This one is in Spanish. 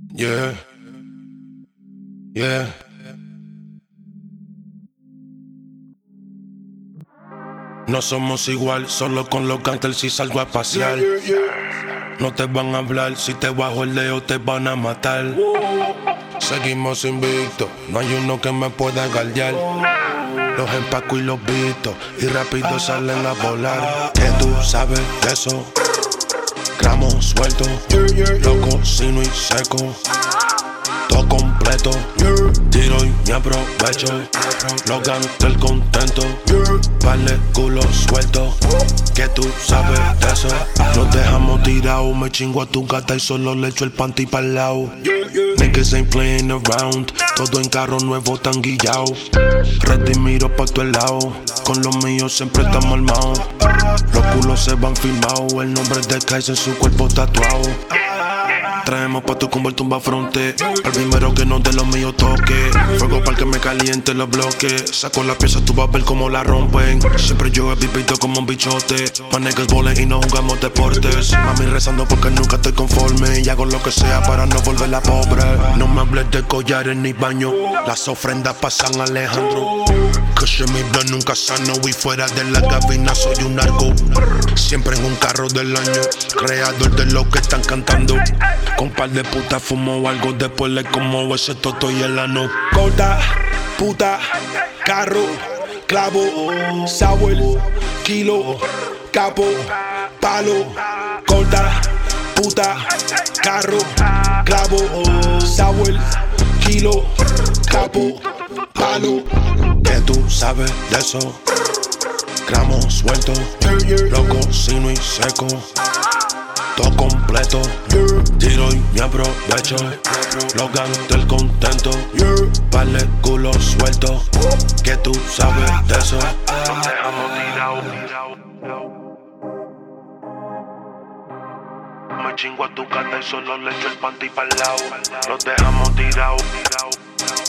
Yeah, yeah. No somos igual, solo con los gangsters si salgo a pasear. No te van a hablar, si te bajo el dedo te van a matar. Seguimos invictos, no hay uno que me pueda galdear. Los empaco y los visto, y rápido salen a volar. Que tú sabes de eso, gramos suelto, loco, sino y seco. Todo completo, tiro y me aprovecho. Los gangsters contentos, vale culo suelto. Que tú sabes de eso. Nos dejamos tirado, me chingo a tu gata y solo le echo el panty pa'l lado. Niggas ain't playing around, todo en carro nuevo tan guillao. Ready miro pa' tu lado, con los míos siempre estamos armados. Los culos se van firmados, el nombre de Kaiser en su cuerpo tatuado. Traemos pa' tu combo el tumba fronte. El primero que no de los míos toque. Fuego para que me caliente los bloques. Saco la pieza, tú vas a ver cómo la rompen. Siempre yo he vivido como un bichote. Pa' niggas bolen y no jugamos deportes. Mami rezando porque nunca estoy conforme. Y hago lo que sea para no volverla pobre. No me hables de collares ni baño. Las ofrendas pa' San Alejandro. Que mi blood nunca sano y fuera de la cabina soy un narco. Siempre en un carro del año, creador de lo que están cantando. Con par de putas fumo algo, después le como ese toto y el ano. Gorda, puta, carro, clavo, sour, kilo, capo, palo. Gorda, puta, carro, clavo, sour, kilo, capo, palo. Que tú sabes de eso, gramos suelto, loco, sino y seco. Todo completo, tiro y me aprovecho. Los gangsters contentos, vale culo suelto. Que tú sabes de eso. Nos dejamos tirado. Me chingo a tu gata y solo le echo el panty pa'l lado. Los dejamos tirado.